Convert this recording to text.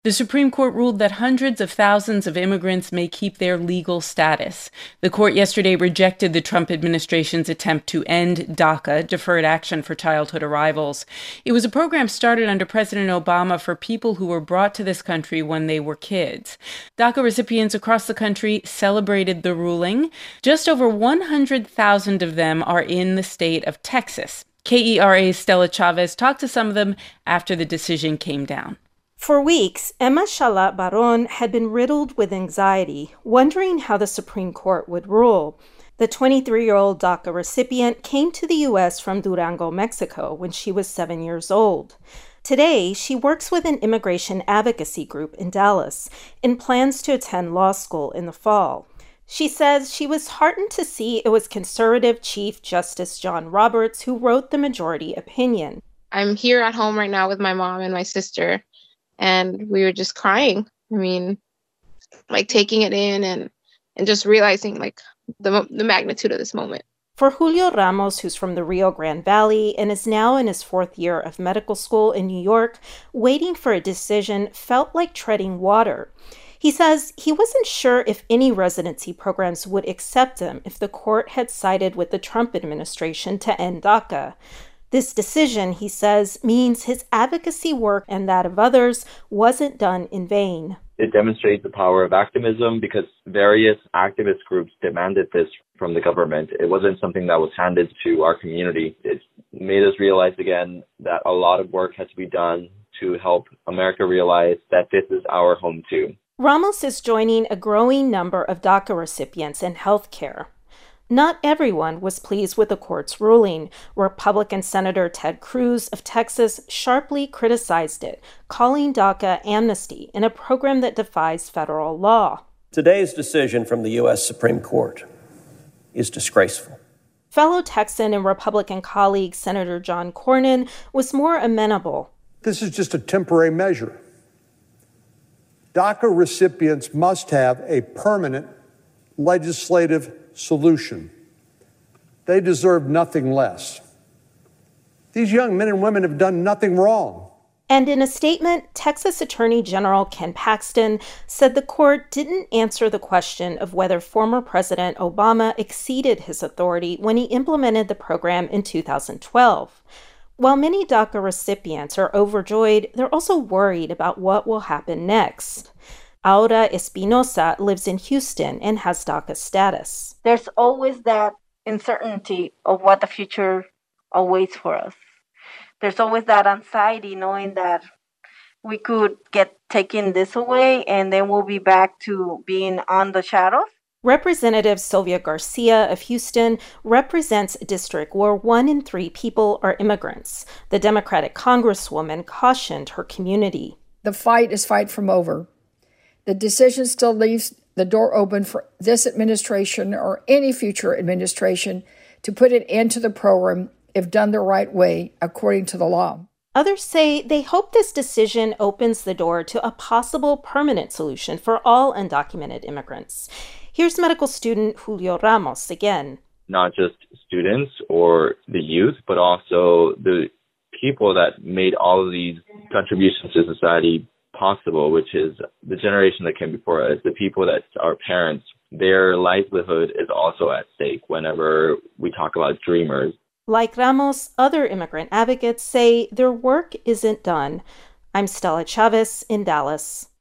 The Supreme Court ruled that hundreds of thousands of immigrants may keep their legal status. The court yesterday rejected the Trump administration's attempt to end DACA, Deferred Action for Childhood Arrivals. It was a program started under President Obama for people who were brought to this country when they were kids. DACA recipients across the country celebrated the ruling. Just over 100,000 of them are in the state of Texas. KERA's Stella Chavez talked to some of them after the decision came down. For weeks, Emma Shalat Baron had been riddled with anxiety, wondering how the Supreme Court would rule. The 23-year-old DACA recipient came to the U.S. from Durango, Mexico, when she was 7 years old. Today, she works with an immigration advocacy group in Dallas and plans to attend law school in the fall. She says she was heartened to see it was conservative Chief Justice John Roberts who wrote the majority opinion. I'm here at home right now with my mom and my sister. And we were just crying. I mean, like taking it in and just realizing like the magnitude of this moment. For Julio Ramos, who's from the Rio Grande Valley and is now in his 4th year of medical school in New York, waiting for a decision felt like treading water. He says he wasn't sure if any residency programs would accept him if the court had sided with the Trump administration to end DACA. This decision, he says, means his advocacy work and that of others wasn't done in vain. It demonstrates the power of activism because various activist groups demanded this from the government. It wasn't something that was handed to our community. It made us realize again that a lot of work has to be done to help America realize that this is our home too. Ramos is joining a growing number of DACA recipients in healthcare. Not everyone was pleased with the court's ruling. Republican Senator Ted Cruz of Texas sharply criticized it, calling DACA amnesty in a program that defies federal law. Today's decision from the U.S. Supreme Court is disgraceful. Fellow Texan and Republican colleague Senator John Cornyn was more amenable. This is just a temporary measure. DACA recipients must have a permanent legislative solution. They deserve nothing less. These young men and women have done nothing wrong. And in a statement, Texas Attorney General Ken Paxton said the court didn't answer the question of whether former President Obama exceeded his authority when he implemented the program in 2012. While many DACA recipients are overjoyed, they're also worried about what will happen next. Aura Espinosa lives in Houston and has DACA status. There's always that uncertainty of what the future awaits for us. There's always that anxiety knowing that we could get taken this away and then we'll be back to being on the shadows. Representative Sylvia Garcia of Houston represents a district where 1 in 3 people are immigrants. The Democratic Congresswoman cautioned her community. The fight is far from over. The decision still leaves the door open for this administration or any future administration to put an end to the program if done the right way, according to the law. Others say they hope this decision opens the door to a possible permanent solution for all undocumented immigrants. Here's medical student Julio Ramos again. Not just students or the youth, but also the people that made all of these contributions to society possible, which is the generation that came before us, the people that are parents. Their livelihood is also at stake whenever we talk about dreamers. Like Ramos, other immigrant advocates say their work isn't done. I'm Stella Chavez in Dallas.